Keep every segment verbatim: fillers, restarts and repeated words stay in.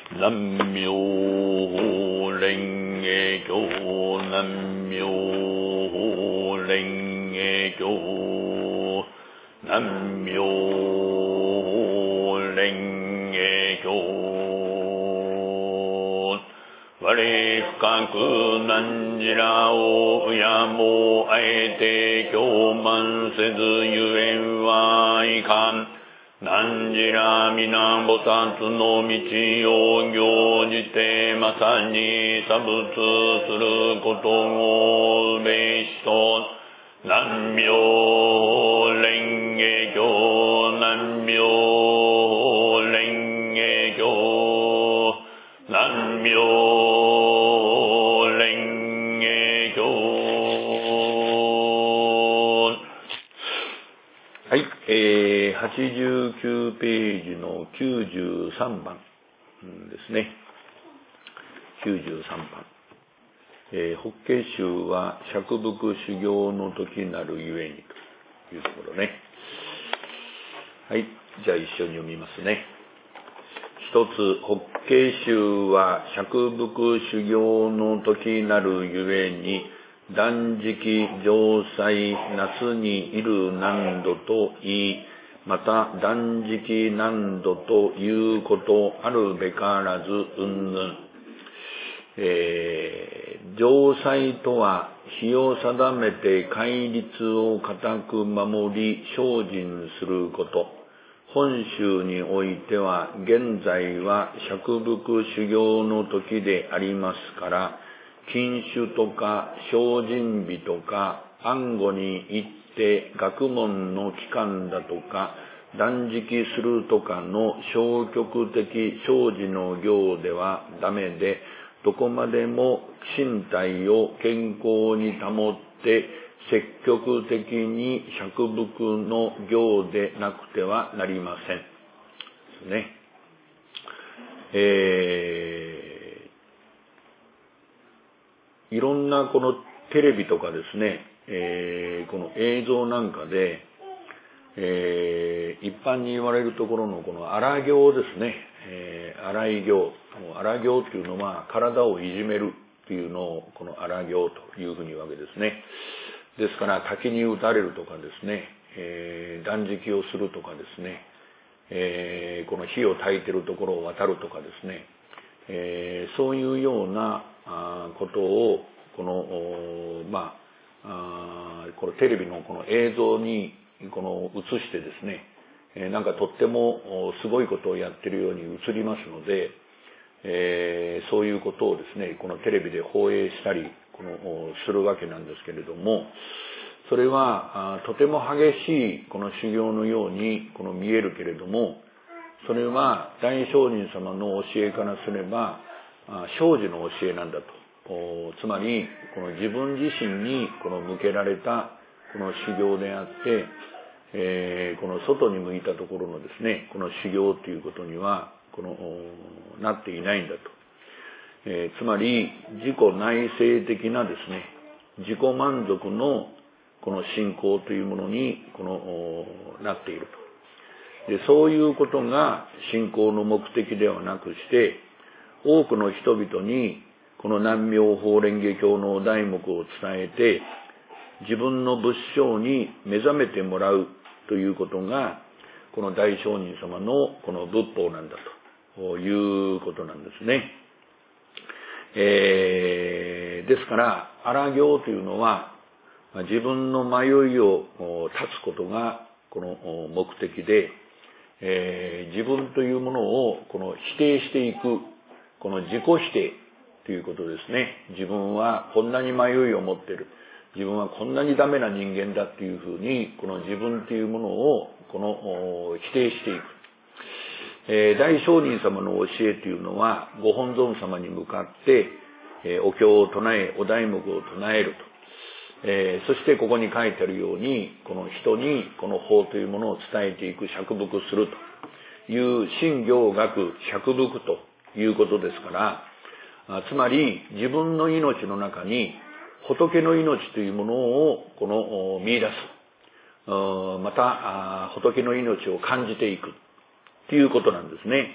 南無法蓮華経、南無法蓮華経、南無法蓮華経。我深く汝らを敬もうあえて教満せずゆえんはいかん。汝ら皆菩薩の道を行じてまさに作物することをうべしと、南無蓮華経、南無蓮華経、南無蓮華経。はい、えー、はちじゅうきゅうページのきゅうじゅうさんばんですね。きゅうじゅうさんばん。えー、法華宗は釈伏修行の時なるゆえにというところね。はい、じゃあ一緒に読みますね。一つ、法華宗は釈伏修行の時なるゆえに、断食、浄祭、夏にいる難度と言い、また断食難度ということあるべからず、うんぬん。えー、浄祭とは、日を定めて戒律を固く守り、精進すること。本宗においては、現在は釈伏修行の時でありますから、禁酒とか精進日とか暗号に行って学問の期間だとか断食するとかの消極的生事の行ではダメで、どこまでも身体を健康に保って積極的に釈伏の行でなくてはなりません。ですね。えーいろんなこのテレビとかですね、えー、この映像なんかで、えー、一般に言われるところのこの荒行ですね、えー、荒い行。荒行というのは体をいじめるというのをこの荒行というふうに言うわけですね。ですから滝に打たれるとかですね、えー、断食をするとかですね、えー、この火を焚いてるところを渡るとかですね、えー、そういうようなことをこのまあこのテレビのこの映像にこの映してですね、えー、なんかとってもすごいことをやってるように映りますので、えー、そういうことをですねこのテレビで放映したりこのするわけなんですけれども、それはとても激しいこの修行のようにこの見えるけれども、それは大聖人様の教えからすれば生死の教えなんだと。つまりこの自分自身にこの向けられたこの修行であって、えー、この外に向いたところのですねこの修行ということにはこのなっていないんだと。えー、つまり自己内省的なですね自己満足のこの信仰というものにこのなっていると。でそういうことが信仰の目的ではなくして、多くの人々にこの南無法蓮華経の題目を伝えて、自分の仏性に目覚めてもらうということが、この大聖人様のこの仏法なんだということなんですね。えー、ですから、荒行というのは、自分の迷いを断つことがこの目的で、えー、自分というものをこの否定していく、この自己否定ということですね。自分はこんなに迷いを持っている。自分はこんなにダメな人間だっていうふうに、この自分というものをこの否定していく。えー、大聖人様の教えというのは、ご本尊様に向かって、えー、お経を唱え、お題目を唱えると。えー、そしてここに書いてあるように、この人にこの法というものを伝えていく、釈伏するという信行学釈伏ということですから、あつまり自分の命の中に仏の命というものをこの見出す。また仏の命を感じていくということなんですね。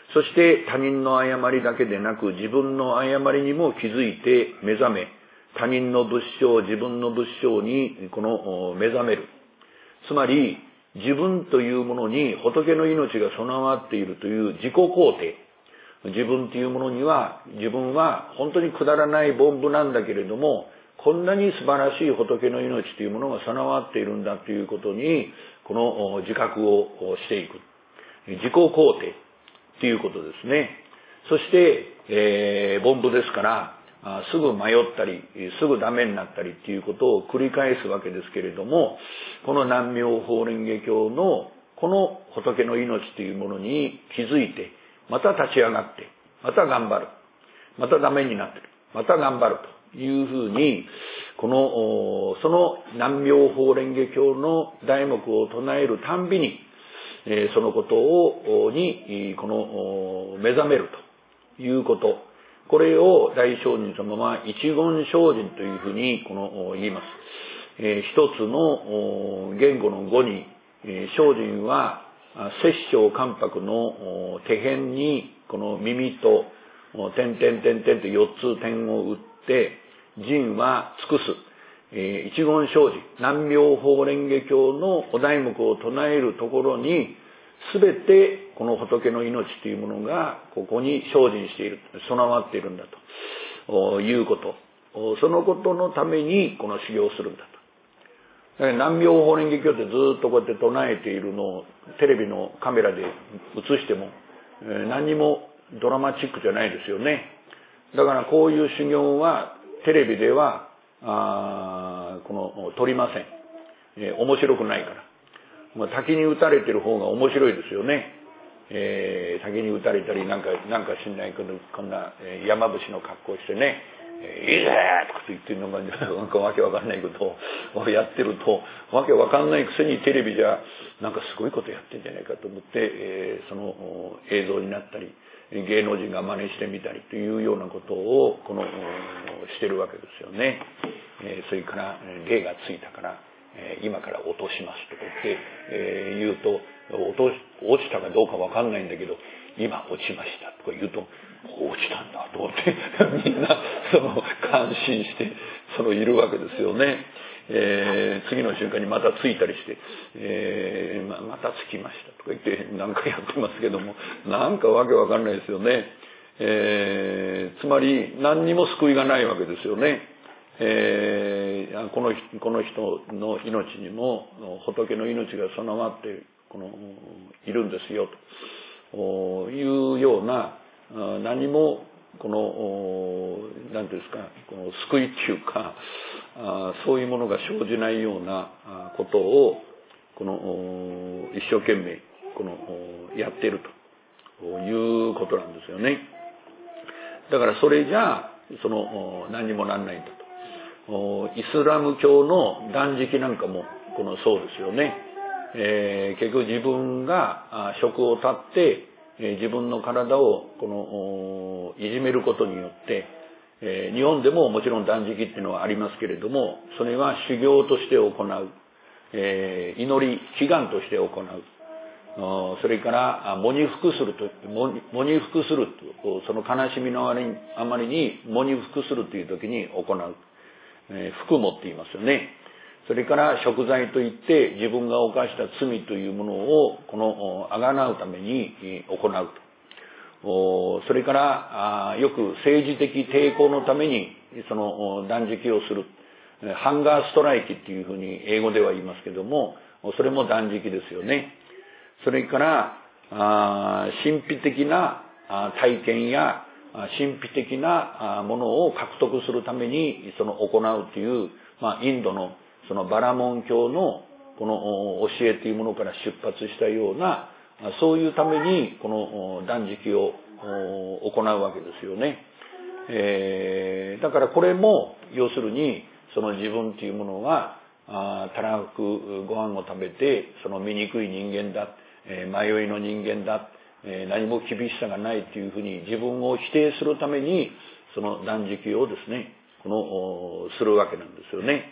そして他人の誤りだけでなく自分の誤りにも気づいて目覚め、他人の仏性、自分の仏性にこの目覚める。つまり自分というものに仏の命が備わっているという自己肯定。自分というものには、自分は本当にくだらない凡夫なんだけれども、こんなに素晴らしい仏の命というものが備わっているんだということに、この自覚をしていく。自己肯定ということですね。そして、えー、凡夫ですから、すぐ迷ったり、すぐダメになったりっていうことを繰り返すわけですけれども、この南妙法蓮華経のこの仏の命というものに気づいて、また立ち上がって、また頑張る。またダメになってる。また頑張るというふうに、この、その南妙法蓮華経の題目を唱えるたんびに、そのことを、に、この、目覚めるということ。これを大聖人様は一言精進というふうに、この、言います。えー、一つの言語の語に、えー、精進は、摂政関白の手辺に、この耳と、点々点々と四つ点を打って、人は尽くす。えー、一言精進。南妙法蓮華経のお題目を唱えるところに、すべてこの仏の命というものがここに精進している、備わっているんだということ。そのことのためにこの修行をするんだと。だから南妙法蓮華経ってずっとこうやって唱えているのをテレビのカメラで映しても、えー、何にもドラマチックじゃないですよね。だからこういう修行はテレビではあこの撮りません。えー、面白くないから。まあ、滝に打たれてる方が面白いですよね。えー、滝に打たれたりなんか、なんかしんないけど、こんな、えー、山伏の格好してね、えー、いいぜとか言ってるのが、なんかわけわかんないことをやってると、わけわかんないくせにテレビじゃ、なんかすごいことやってんじゃないかと思って、えー、その映像になったり、芸能人が真似してみたりというようなことを、この、してるわけですよね。えー、それから、霊がついたから、今から落としますとか言って、えー、言うと落と落ちたかどうかわかんないんだけど、今落ちましたとか言うと、落ちたんだと思ってみんなその感心してそのいるわけですよね。えー、次の瞬間にまたついたりして、えー、ま, またつきましたとか言って何かやってますけども、なんかわけわかんないですよね。えー、つまり何にも救いがないわけですよね。えー、このこの人の命にも仏の命が備わってこのいるんですよというような、何もこの何ていうんですか、この救いっていうか、そういうものが生じないようなことをこの一生懸命このやっているということなんですよね。だからそれじゃあその何にもなんないんだと。イスラム教の断食なんかもこのそうですよね。えー、結局自分が食を断って、えー、自分の体をこのいじめることによって、えー、日本でももちろん断食っていうのはありますけれども、それは修行として行う、えー、祈り祈願として行う、それから喪に服すると喪に服すると、その悲しみのあまりに喪に服するという時に行う。服もって言いますよね。それから贖罪といって自分が犯した罪というものをこのあがなうために行うと。それからよく政治的抵抗のためにその断食をする。ハンガーストライキっていうふうに英語では言いますけども、それも断食ですよね。それから神秘的な体験や神秘的なものを獲得するためにその行うという、まあ、インドのそのバラモン教のこの教えというものから出発したような、そういうためにこの断食を行うわけですよね。えー、だからこれも要するにその自分というものはたらふくご飯を食べてその醜い人間だ、迷いの人間だ、何も厳しさがないというふうに自分を否定するためにその断食をですねこのするわけなんですよね。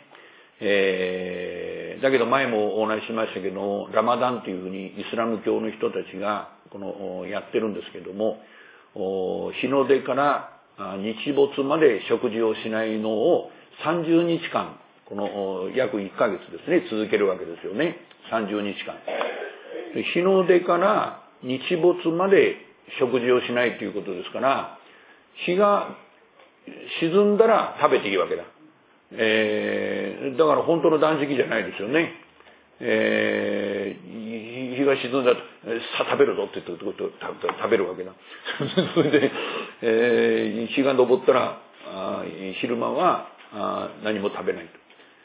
えー、だけど前もお話ししましたけどラマダンというふうにイスラム教の人たちがこのやってるんですけども、日の出から日没まで食事をしないのをさんじゅうにちかん、この約いっかげつですね、続けるわけですよね。さんじゅうにちかん。日の出から日没まで食事をしないということですから、日が沈んだら食べていいわけだ。えー、だから本当の断食じゃないですよね。えー、日が沈んだら、さあ食べるぞって言って食べるわけだ。それで、えー、日が昇ったら、あ昼間はあ何も食べないと。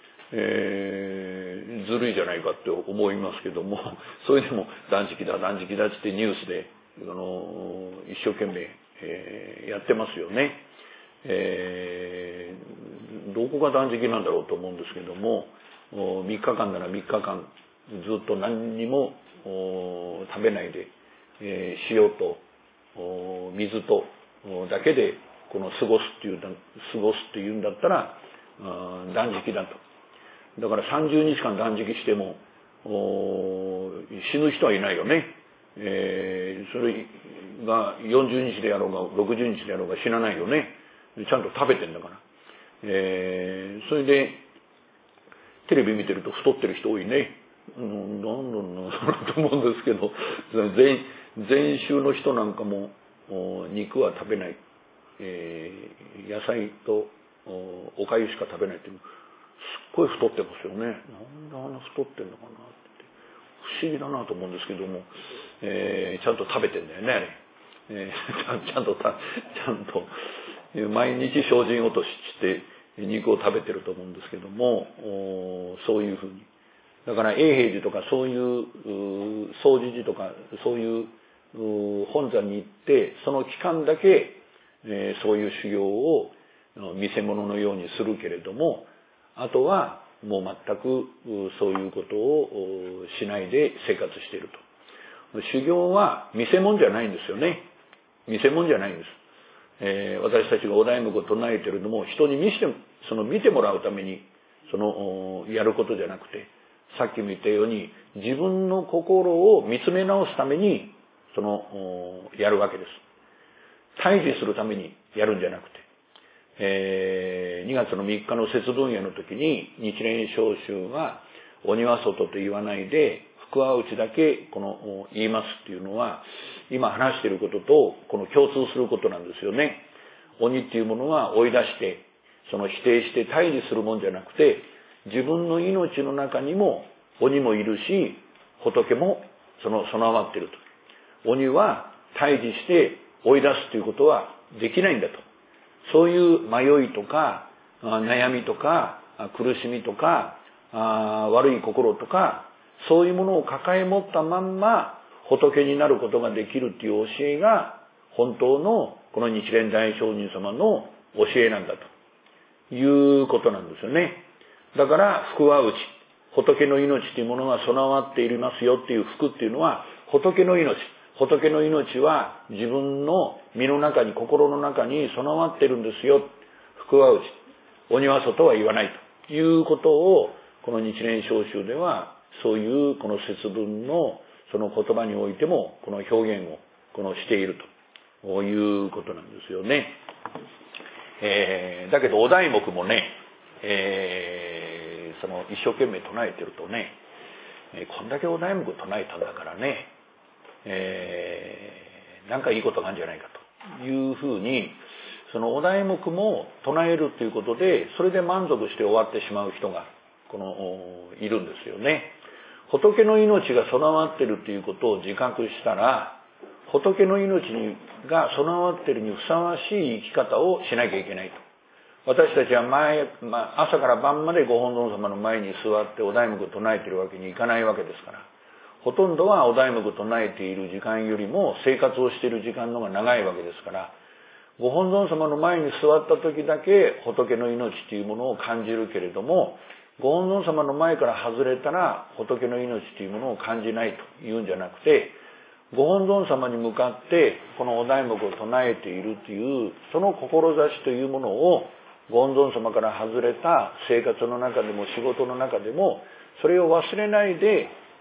えー、ずるいじゃないかって思いますけども、それでも断食だ断食だってニュースで、あの一生懸命、えー、やってますよね。えー、どこが断食なんだろうと思うんですけども、みっかかんならみっかかんずっと何にも食べないで、えー、塩と水とだけでこの過ごすっていう過ごすっていうんだったら断食だと。だからさんじゅうにちかん断食しても死ぬ人はいないよね。えー、それがよんじゅうにちでやろうがろくじゅうにちでやろうが死なないよね。ちゃんと食べてんだから。えー、それでテレビ見てると太ってる人多いね。うん、なんだろうなと思うんですけど、全全集の人なんかも肉は食べない、えー、野菜とおかゆしか食べないっていう、すっごい太ってますよね。なんであんな太ってんのかなって不思議だなと思うんですけども、えー、ちゃんと食べてんだよねあれ、えー、ちゃんとちゃんと毎日精進落としして肉を食べてると思うんですけども、そういうふうにだから永平寺とかそういう総持寺とかそういう本山に行ってその期間だけ、えー、そういう修行を見せ物のようにするけれども、あとはもう全くそういうことをしないで生活していると。修行は見せ物じゃないんですよね。見せ物じゃないんです。えー、私たちがお題目を唱えているのも人に見せてその見てもらうためにそのやることじゃなくて、さっきも言ったように自分の心を見つめ直すためにそのやるわけです。退治するためにやるんじゃなくて、えー、にがつのみっかの節分夜の時に日蓮聖宗は鬼は外と言わないで福は内だけこの言いますっていうのは今話していることとこの共通することなんですよね。鬼っていうものは追い出してその否定して退治するもんじゃなくて、自分の命の中にも鬼もいるし仏もその備わっていると。鬼は退治して追い出すということはできないんだと。そういう迷いとか悩みとか苦しみとか悪い心とかそういうものを抱え持ったまんま仏になることができるっていう教えが本当のこの日蓮大聖人様の教えなんだということなんですよね。だから福は内、仏の命というものが備わっていますよっていう福っていうのは仏の命、仏の命は自分の身の中に心の中に備わってるんですよ。福は内、鬼は外は言わないということをこの日蓮聖宗ではそういうこの節分のその言葉においてもこの表現をこのしているということなんですよね。えー、だけどお題目もね、えー、その一生懸命唱えてるとね、えー、こんだけお題目唱えたんだからね、えー、なんかいいことがあるんじゃないかというふうにそのお題目も唱えるということでそれで満足して終わってしまう人がこのいるんですよね。仏の命が備わっているということを自覚したら仏の命が備わっているにふさわしい生き方をしなきゃいけないと。私たちは前、まあ、朝から晩までご本尊様の前に座ってお題目を唱えているわけにいかないわけですから、ほとんどはお題目を唱えている時間よりも生活をしている時間の方が長いわけですから、ご本尊様の前に座った時だけ仏の命というものを感じるけれども、ご本尊様の前から外れたら仏の命というものを感じないというんじゃなくて、ご本尊様に向かってこのお題目を唱えているというその志というものをご本尊様から外れた生活の中でも仕事の中でもそれを忘れないで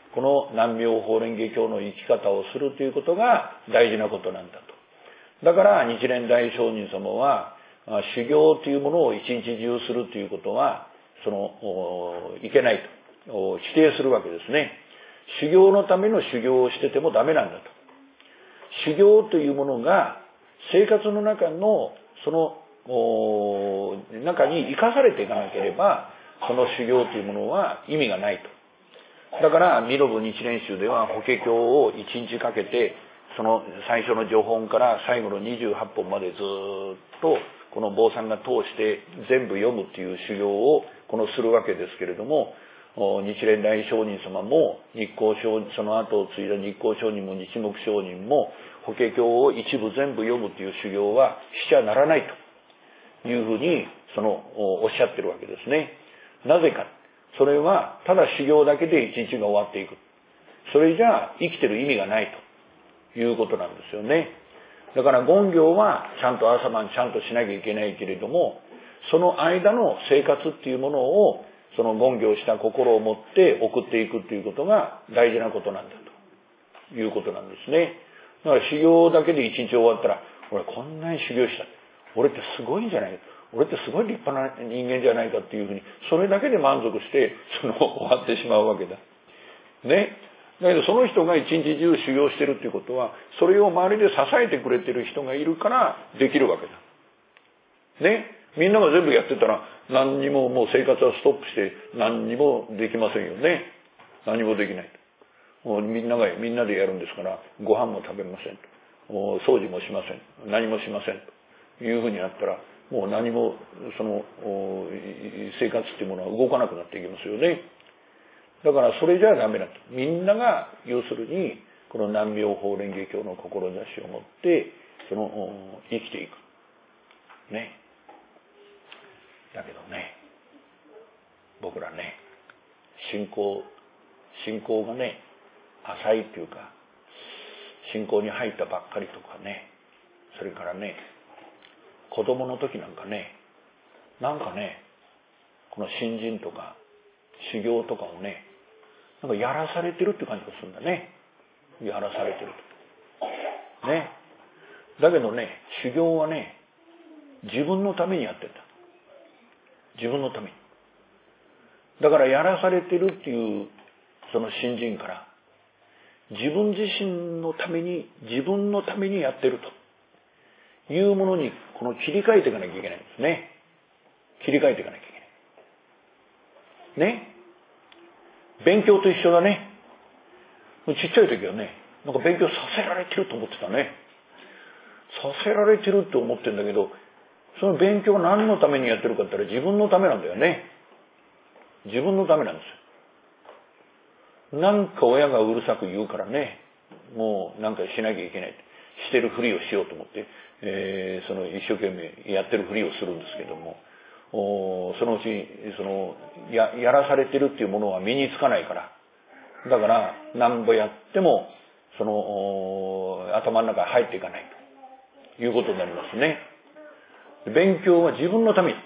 この南妙法蓮華経の生き方をするということが大事なことなんだと。だから日蓮大聖人様は修行というものを一日中するということはそのいけないと否定するわけですね。修行のための修行をしててもダメなんだと。修行というものが生活の中のその中に生かされていかなければその修行というものは意味がないと。だから弥勒日蓮宗では法華経を一日かけてその最初の序本から最後のにじゅうはっぽんまでずっとこの坊さんが通して全部読むっていう修行をこのするわけですけれども、日蓮大聖人様も日光聖その後を継いだ日光聖人も日木聖人も法華経を一部全部読むっていう修行はしちゃならないというふうにそのおっしゃってるわけですね。なぜか。それはただ修行だけで一日が終わっていく。それじゃあ生きてる意味がないということなんですよね。だから言行はちゃんと朝晩ちゃんとしなきゃいけないけれども、その間の生活っていうものをその言行した心を持って送っていくっていうことが大事なことなんだということなんですね。だから修行だけで一日終わったら、俺こんなに修行した。俺ってすごいんじゃないか。俺ってすごい立派な人間じゃないかっていうふうに、それだけで満足して、その終わってしまうわけだ。ね。だけどその人が一日中修行してるっていうことは、それを周りで支えてくれてる人がいるからできるわけだ。ね。みんなが全部やってたら、何にももう生活はストップして何にもできませんよね。何もできない。もうみんなが、みんなでやるんですから、ご飯も食べませんと。掃除もしません。何もしませんというふうになったら、もう何もその生活っていうものは動かなくなっていきますよね。だからそれじゃダメだと。みんなが要するにこの南妙法蓮華経の志を持ってその生きていく。ね。だけどね、僕らね、信仰信仰がね浅いっていうか信仰に入ったばっかりとかね、それからね。子供の時なんかね、なんかね、この新人とか修行とかをね、なんかやらされてるって感じがするんだね。やらされてると。ね。だけどね、修行はね、自分のためにやってた。自分のために。だからやらされてるっていうその新人から、自分自身のために、自分のためにやってると。いうものにこの切り替えていかなきゃいけないんですね。切り替えていかなきゃいけない。ね。勉強と一緒だね。ちっちゃい時はね、なんか勉強させられてると思ってたね。させられてるって思ってるんだけど、その勉強は何のためにやってるかって言ったら自分のためなんだよね。自分のためなんですよ。なんか親がうるさく言うからね、もうなんかしなきゃいけない。してるふりをしようと思って、えー、その一生懸命やってるふりをするんですけども、そのうちその や, やらされてるっていうものは身につかないから、だから何ぼやってもその頭の中に入っていかないということになりますね。勉強は自分のために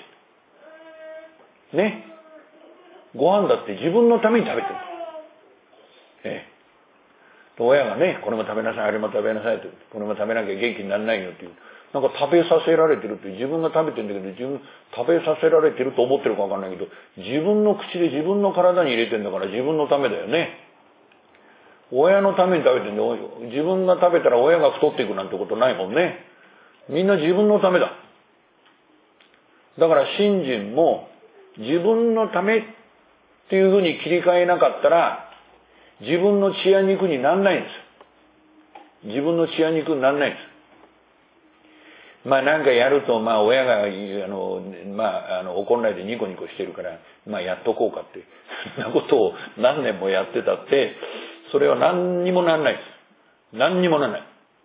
ね。ご飯だって自分のために食べてる。ええ親がね、これも食べなさい、あれも食べなさいと、これも食べなきゃ元気にならないよっていう。なんか食べさせられてるって、自分が食べてるんだけど、自分食べさせられてると思ってるかわかんないけど、自分の口で自分の体に入れてんだから自分のためだよね。親のために食べてんだよ。自分が食べたら親が太っていくなんてことないもんね。みんな自分のためだ。だから信心も自分のためっていうふうに切り替えなかったら、自分の血や肉になんないんです。自分の血や肉になんないんです。まあなんかやると、まあ親が、あの、まあ、あの、怒んないでニコニコしてるから、まあやっとこうかって、そんなことを何年もやってたって、それは何にもなんないです。何にもなんない。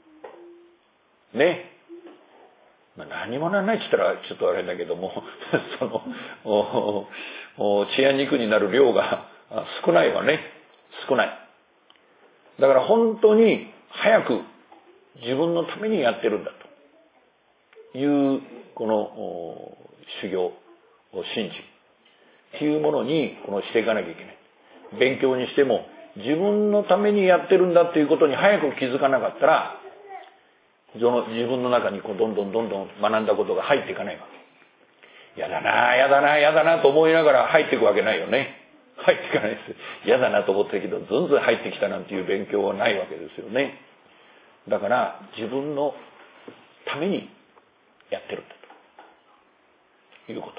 ね。まあ、何にもなんないって言ったらちょっとあれだけども、その、おお血や肉になる量が少ないわね。少ない。だから本当に早く自分のためにやってるんだというこの修行、信心っていうものにこのしていかなきゃいけない。勉強にしても自分のためにやってるんだっていうことに早く気づかなかったら、その自分の中にこうどんどんどんどん学んだことが入っていかないわけ。やだな、やだな、やだなと思いながら入っていくわけないよね。入っていかないです。やだなと思ったけど、ずんずん入ってきたなんていう勉強はないわけですよね。だから自分のためにやってるんだということ。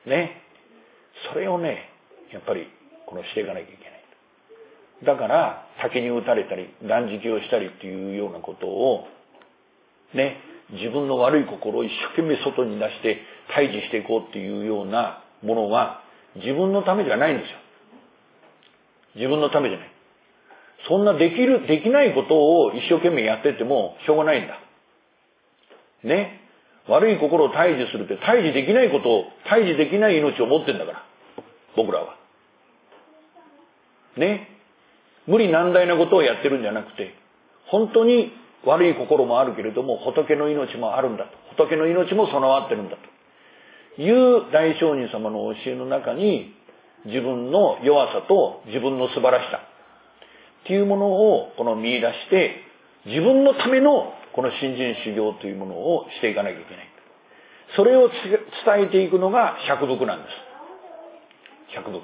ね。それをね、やっぱりこのしていかなきゃいけない。だから滝に打たれたり断食をしたりっていうようなことをね、自分の悪い心を一生懸命外に出して退治していこうっていうようなものは自分のためじゃないんですよ。自分のためじゃない。そんなできる、できないことを一生懸命やっててもしょうがないんだ。ね。悪い心を退治するって退治できないことを、退治できない命を持ってんだから。僕らは。ね。無理難題なことをやってるんじゃなくて、本当に悪い心もあるけれども、仏の命もあるんだと。仏の命も備わってるんだという大聖人様の教えの中に、自分の弱さと自分の素晴らしさっていうものをこの見出して、自分のためのこの信心修行というものをしていかなきゃいけない。それを伝えていくのが百福なんです。百福。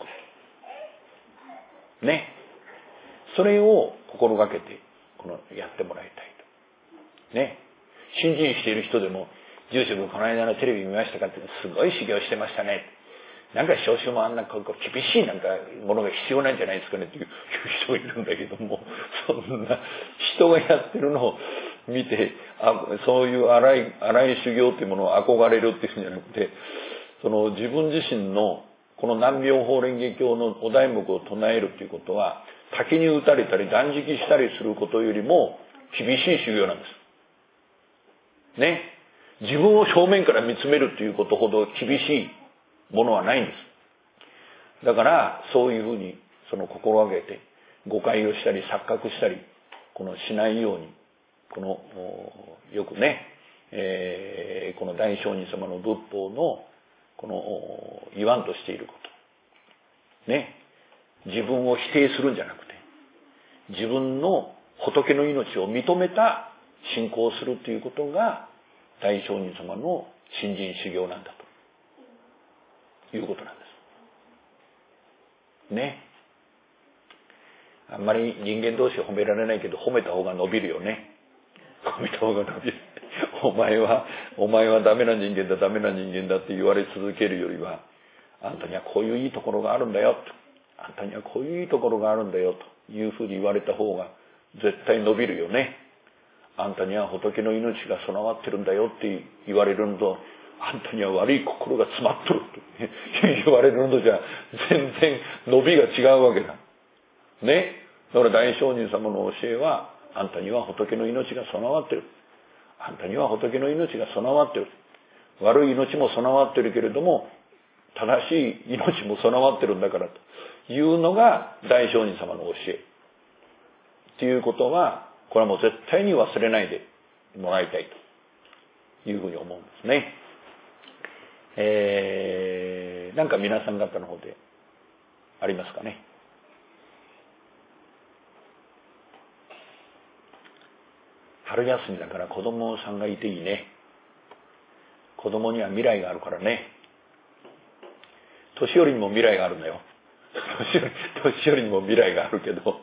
ね。それを心がけてこのやってもらいたいと。ね。信心している人でも、住職この間のテレビ見ましたかって、すごい修行してましたね。なんか少々もあんなこう厳しいなんかものが必要なんじゃないですかねっていう人がいるんだけども、そんな人がやってるのを見て、あ、そういう荒い荒い修行っていうものを憧れるっていうんじゃなくて、その自分自身のこの南妙法蓮華経のお題目を唱えるということは、滝に打たれたり断食したりすることよりも厳しい修行なんです。ね。自分を正面から見つめるということほど厳しいものはないんです。だからそういうふうにその心がけて誤解をしたり錯覚したりこのしないように、このよくね、えー、この大聖人様の仏法のこの言わんとしていることね、自分を否定するんじゃなくて自分の仏の命を認めた信仰をするということが大聖人様の信心修行なんだということなんですね。あんまり人間同士褒められないけど褒めた方が伸びるよね。褒めた方が伸びる。お前はお前はダメな人間だダメな人間だって言われ続けるよりは、あんたにはこういういいところがあるんだよと、あんたにはこういういいところがあるんだよというふうに言われた方が絶対伸びるよね。あんたには仏の命が備わってるんだよって言われるのと、あんたには悪い心が詰まっとると言われるのとじゃ全然伸びが違うわけだね。だから大聖人様の教えは、あんたには仏の命が備わってる、あんたには仏の命が備わってる、悪い命も備わってるけれども正しい命も備わってるんだからというのが大聖人様の教えっていうことは、これはもう絶対に忘れないでもらいたいというふうに思うんですね。えー、なんか皆さん方の方でありますかね。春休みだから子供さんがいていいね。子供には未来があるからね。年寄りにも未来があるんだよ。年寄り、年寄りにも未来があるけど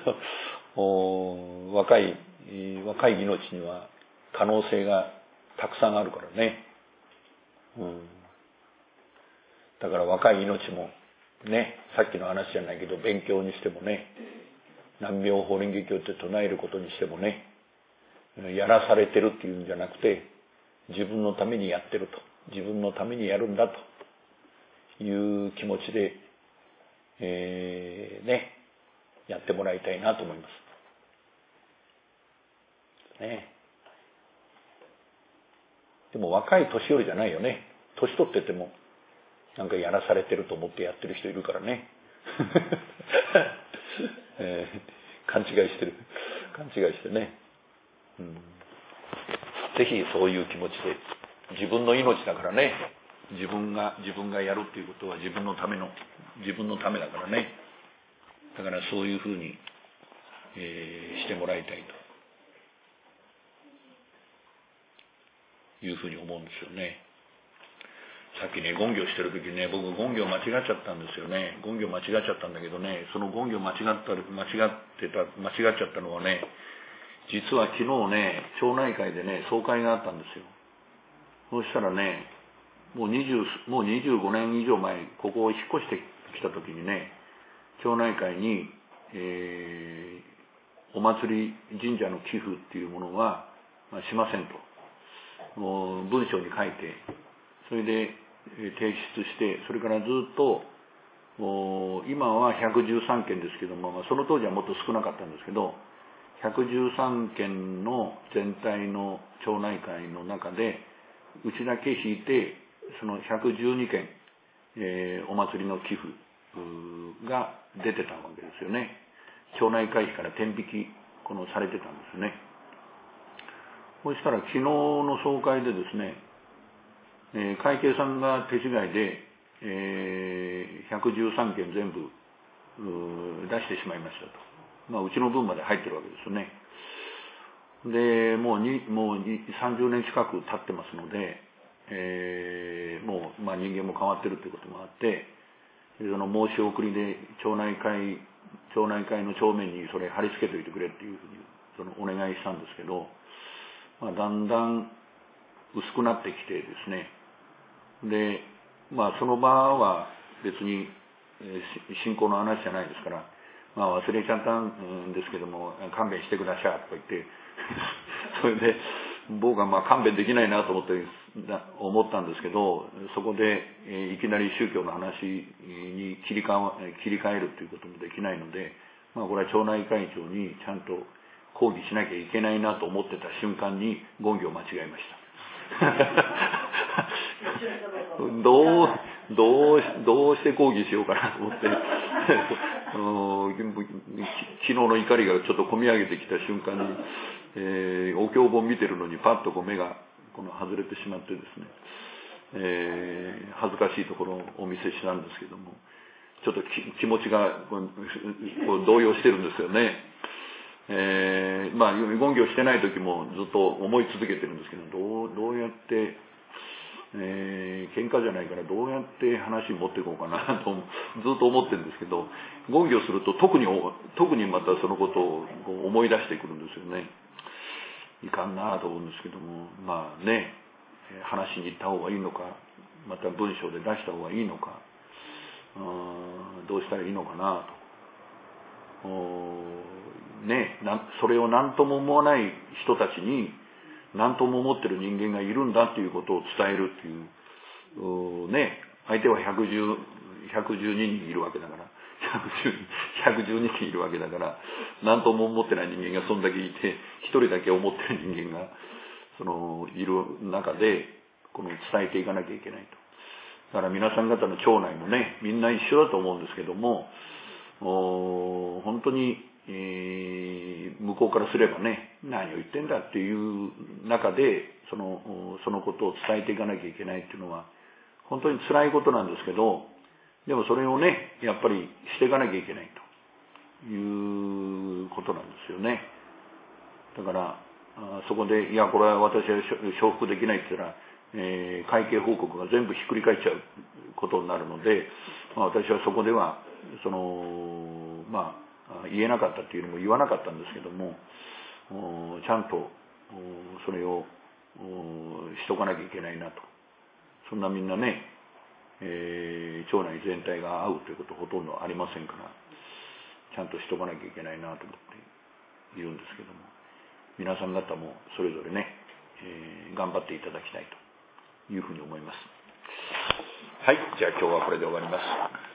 お若い若い命には可能性がたくさんあるからね、うん、だから若い命もね、さっきの話じゃないけど勉強にしてもね、南妙法蓮華経って唱えることにしてもね、やらされてるっていうんじゃなくて自分のためにやってると、自分のためにやるんだという気持ちで、えー、ねやってもらいたいなと思いますね。でも若い年寄りじゃないよね。年取っててもなんかやらされてると思ってやってる人いるからね、えー、勘違いしてる勘違いしてね、うん、ぜひそういう気持ちで、自分の命だからね、自分が自分がやるっていうことは自分のための自分のためだからね、 だからそういうふうに、えー、してもらいたいというふうに思うんですよね。さっきね、言行してる時にね、僕言行間違っちゃったんですよね。言行間違っちゃったんだけどね、その言行間違った間違ってた間違っちゃったのはね、実は昨日ね、町内会でね、総会があったんですよ。そしたらね、もう20もうにじゅうごねん以上前、ここを引っ越してきた時にね、町内会に、えー、お祭り神社の寄付っていうものは、まあ、しませんと、もう文章に書いて、それで提出して、それからずっと、今はひゃくじゅうさんけんですけども、まあ、その当時はもっと少なかったんですけど、ひゃくじゅうさんけんの全体の町内会の中で、うちだけ引いて、そのひゃくじゅうにけん、えー、お祭りの寄付が出てたわけですよね。町内会費から天引きこのされてたんですね。そしたら昨日の総会でですね、えー、会計さんが手違いで、えー、ひゃくじゅうさんけん全部出してしまいましたと。まあ、うちの分まで入ってるわけですよね。で、もうにもうさんじゅうねん近く経ってますので、えー、もう、まあ、人間も変わってるということもあって、その申し送りで町内会町内会の帳面にそれ貼り付けといてくれっていうふうにそのお願いしたんですけど、まあ、だんだん薄くなってきてですね、で、まあ、その場は別に、えー、信仰の話じゃないですから、まあ、忘れちゃったんですけども、勘弁してくださいとか言って、それで、僕はまあ勘弁できないなと思って、思ったんですけど、そこで、えー、いきなり宗教の話に切り替え、切り替えるということもできないので、まあ、これは町内会長にちゃんと抗議しなきゃいけないなと思ってた瞬間に、言行を間違えました。どう、どう、どうして抗議しようかなと思って、昨日の怒りがちょっと込み上げてきた瞬間に、えー、お経本見てるのにパッとこう目がこの外れてしまってですね、えー、恥ずかしいところをお見せしたんですけども、ちょっと気持ちがこう動揺してるんですよね。えー、まあ言行してない時もずっと思い続けてるんですけど、どう、どうやって、えー、喧嘩じゃないからどうやって話持っていこうかなとずっと思ってるんですけど、言行すると特に特にまたそのことを思い出してくるんですよね。いかんなと思うんですけども、まあね、話しに行った方がいいのか、また文章で出した方がいいのか、うん、どうしたらいいのかなと。ね、なそれを何とも思わない人たちに何とも思ってる人間がいるんだっていうことを伝えるっていう、ね、相手はひゃくじゅう、ひゃくじゅうににんいるわけだから、ひゃくじゅうににんいるわけだから、何とも思ってない人間がそんだけいて、一人だけ思ってる人間がそのいる中でこの伝えていかなきゃいけないと。だから皆さん方の町内もね、みんな一緒だと思うんですけども、本当に、えー、向こうからすればね、何を言ってんだっていう中でそのそのことを伝えていかなきゃいけないっていうのは本当に辛いことなんですけど、でもそれをねやっぱりしていかなきゃいけないということなんですよね。だからあそこでいやこれは私は承服できないって言ったら、えー、会計報告が全部ひっくり返っちゃうことになるので、まあ、私はそこではそのまあ言えなかったっていうのも言わなかったんですけども、ちゃんとそれをしとかなきゃいけないなと。そんなみんなね、えー、町内全体が合うということほとんどありませんから、ちゃんとしとかなきゃいけないなと思っているんですけども、皆さん方もそれぞれね、えー、頑張っていただきたいというふうに思います。はい、じゃあ今日はこれで終わります。